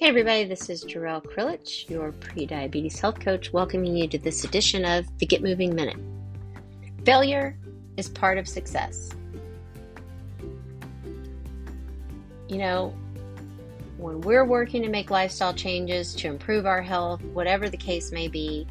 Hey everybody, this is Jarrell Krilich, your pre-diabetes health coach, welcoming you to this edition of the Get Moving Minute. Failure is part of success. You know, when we're working to make lifestyle changes, to improve our health, whatever the case may be,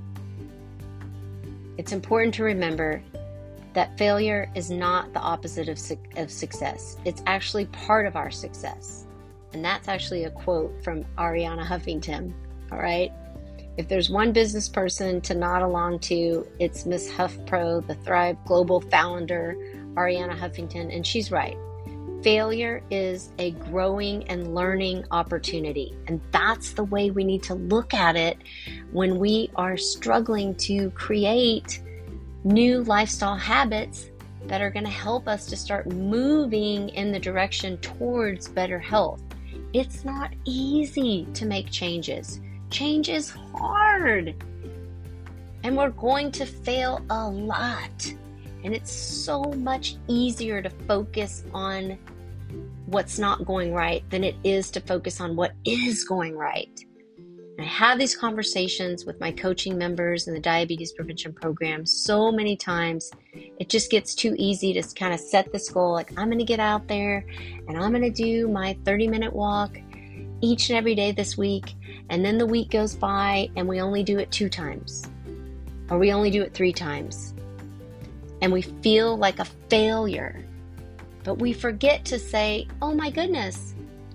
it's important to remember that failure is not the opposite of success. It's actually part of our success. And that's actually a quote from Arianna Huffington, all right? If there's one business person to nod along to, it's Miss HuffPro, the Thrive Global founder, Arianna Huffington, and she's right. Failure is a growing and learning opportunity, and that's the way we need to look at it when we are struggling to create new lifestyle habits that are going to help us to start moving in the direction towards better health. It's not easy to make changes. Change is hard. And we're going to fail a lot. And it's so much easier to focus on what's not going right than it is to focus on what is going right. And I have these conversations with my coaching members in the diabetes prevention program so many times. It just gets too easy to kind of set this goal, like I'm going to get out there and I'm going to do my 30-minute walk each and every day this week. And then the week goes by and we only do it 2 times, or we only do it 3 times. And we feel like a failure, but we forget to say, oh my goodness,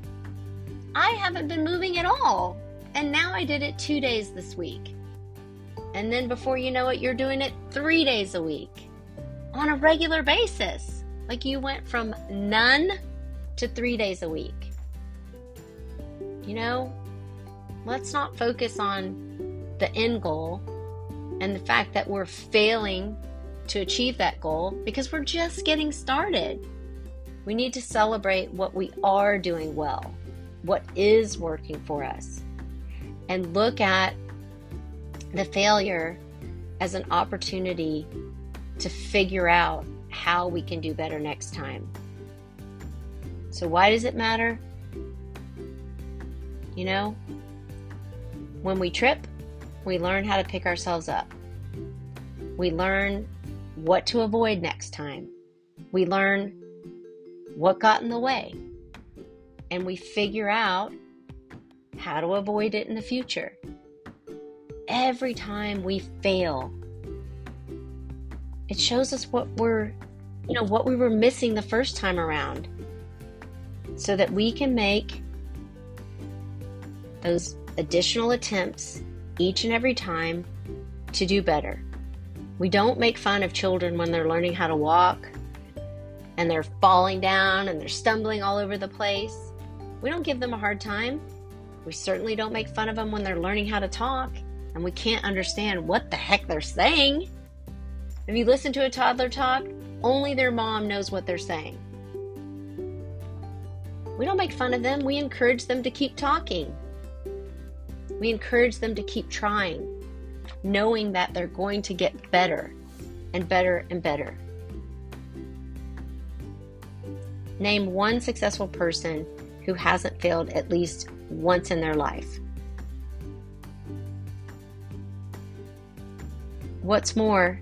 I haven't been moving at all. And now I did it 2 days this week. And then before you know it, you're doing it 3 days a week on a regular basis. Like you went from none to 3 days a week. You know, let's not focus on the end goal and the fact that we're failing to achieve that goal because we're just getting started. We need to celebrate what we are doing well, what is working for us, and look at the failure as an opportunity to figure out how we can do better next time. So why does it matter? You know, when we trip, we learn how to pick ourselves up. We learn what to avoid next time. We learn what got in the way. And we figure out how to avoid it in the future. Every time we fail, it shows us what we were missing the first time around, so that we can make those additional attempts each and every time to do better. We don't make fun of children when they're learning how to walk and they're falling down and they're stumbling all over the place. We don't give them a hard time. We certainly don't make fun of them when they're learning how to talk and we can't understand what the heck they're saying. If you listen to a toddler talk, only their mom knows what they're saying. We don't make fun of them. We encourage them to keep talking. We encourage them to keep trying, knowing that they're going to get better and better and better. Name one successful person who hasn't failed at least once in their life. What's more,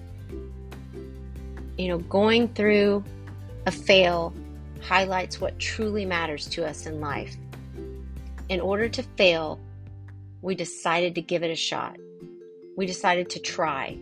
going through a fail highlights what truly matters to us in life. In order to fail, we decided to give it a shot. We decided to try.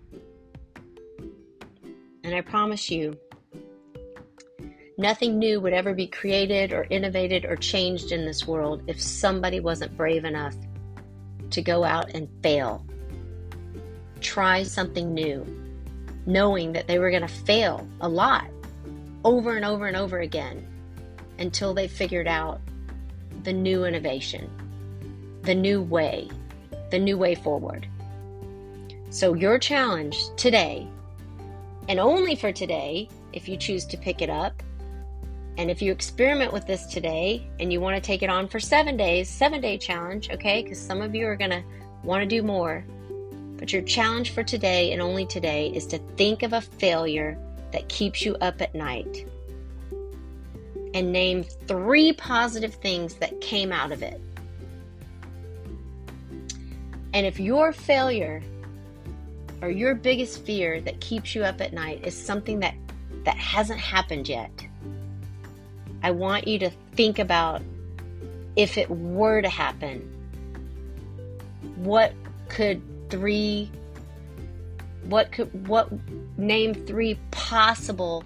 And I promise you, nothing new would ever be created or innovated or changed in this world if somebody wasn't brave enough to go out and fail. Try something new, knowing that they were going to fail a lot, over and over and over again, until they figured out the new innovation, the new way forward. So your challenge today, and only for today, if you choose to pick it up, and if you experiment with this today and you want to take it on for 7 days, 7-day challenge, okay? Because some of you are going to want to do more. But your challenge for today and only today is to think of a failure that keeps you up at night. and name 3 positive things that came out of it. And if your failure or your biggest fear that keeps you up at night is something that hasn't happened yet, I want you to think about, if it were to happen, name 3 possible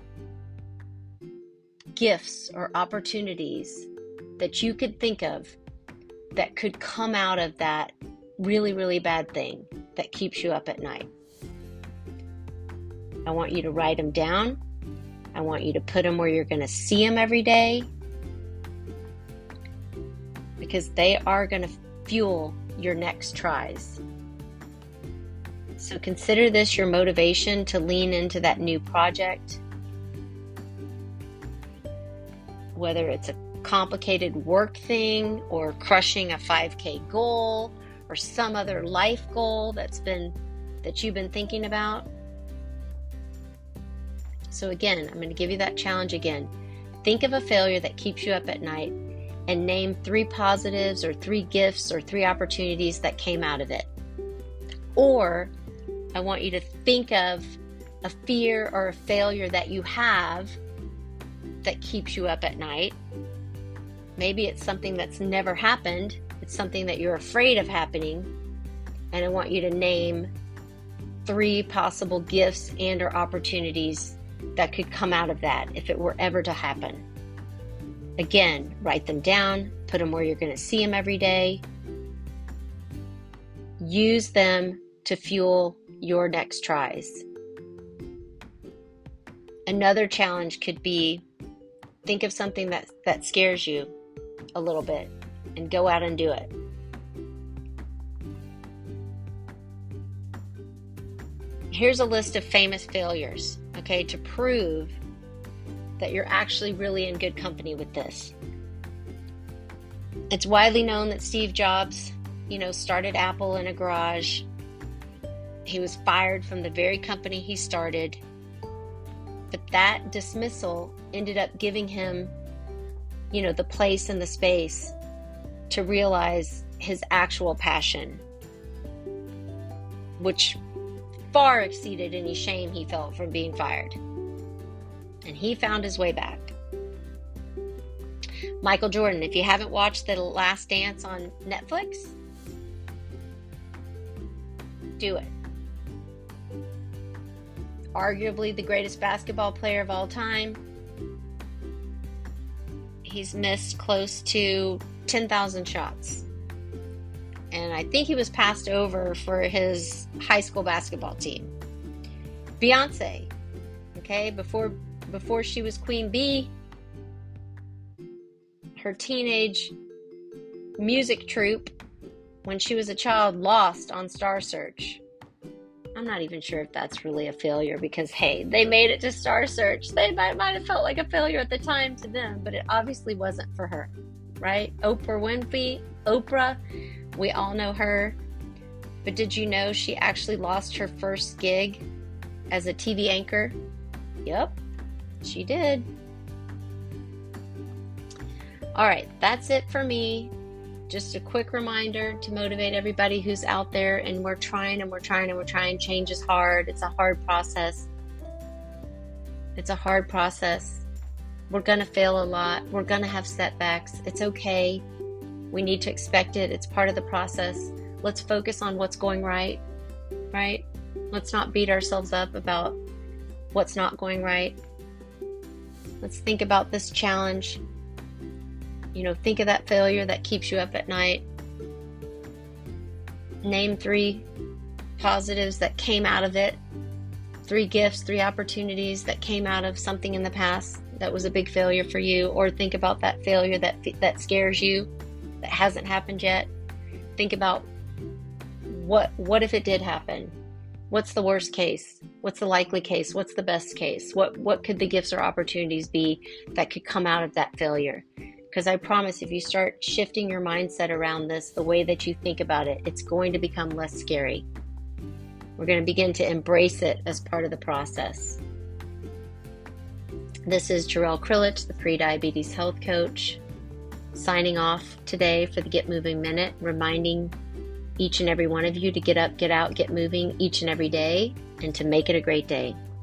gifts or opportunities that you could think of that could come out of that really, really bad thing that keeps you up at night. I want you to write them down. I want you to put them where you're going to see them every day, because they are going to fuel your next tries. So consider this your motivation to lean into that new project, whether it's a complicated work thing or crushing a 5K goal or some other life goal that you've been thinking about. So again, I'm going to give you that challenge again. Think of a failure that keeps you up at night and name 3 positives or 3 gifts or 3 opportunities that came out of it. Or I want you to think of a fear or a failure that you have that keeps you up at night. Maybe it's something that's never happened. It's something that you're afraid of happening. And I want you to name 3 possible gifts and or opportunities that could come out of that if it were ever to happen. Again, write them down, put them where you're going to see them every day. Use them to fuel your next tries. Another challenge could be, think of something that scares you a little bit and go out and do it. Here's a list of famous failures, okay, to prove that you're actually really in good company with this. It's widely known that Steve Jobs, started Apple in a garage. He was fired from the very company he started. But that dismissal ended up giving him, the place and the space to realize his actual passion, which far exceeded any shame he felt from being fired. And he found his way back. Michael Jordan, if you haven't watched The Last Dance on Netflix, do it. Arguably the greatest basketball player of all time. He's missed close to 10,000 shots. And I think he was passed over for his high school basketball team. Beyonce, okay, before she was Queen Bee, her teenage music troupe, when she was a child, lost on Star Search. I'm not even sure if that's really a failure, because, hey, they made it to Star Search. They might have felt like a failure at the time to them, but it obviously wasn't for her, right? Oprah, we all know her. But did you know she actually lost her first gig as a TV anchor? Yep, she did. All right, that's it for me. Just a quick reminder to motivate everybody who's out there, and we're trying. Change is hard. It's a hard process. We're going to fail a lot. We're going to have setbacks. It's okay. We need to expect it. It's part of the process. Let's focus on what's going right? Let's not beat ourselves up about what's not going right. Let's think about this challenge. Think of that failure that keeps you up at night. Name 3 positives that came out of it. 3 gifts, 3 opportunities that came out of something in the past that was a big failure for you. Or think about that failure that scares you, that hasn't happened yet. Think about what if it did happen? What's the worst case? What's the likely case? What's the best case? What could the gifts or opportunities be that could come out of that failure? Because I promise, if you start shifting your mindset around this, the way that you think about it, it's going to become less scary. We're going to begin to embrace it as part of the process. This is Jarrell Krilich, the pre-diabetes health coach, signing off today for the Get Moving Minute, reminding each and every one of you to get up, get out, get moving each and every day, and to make it a great day.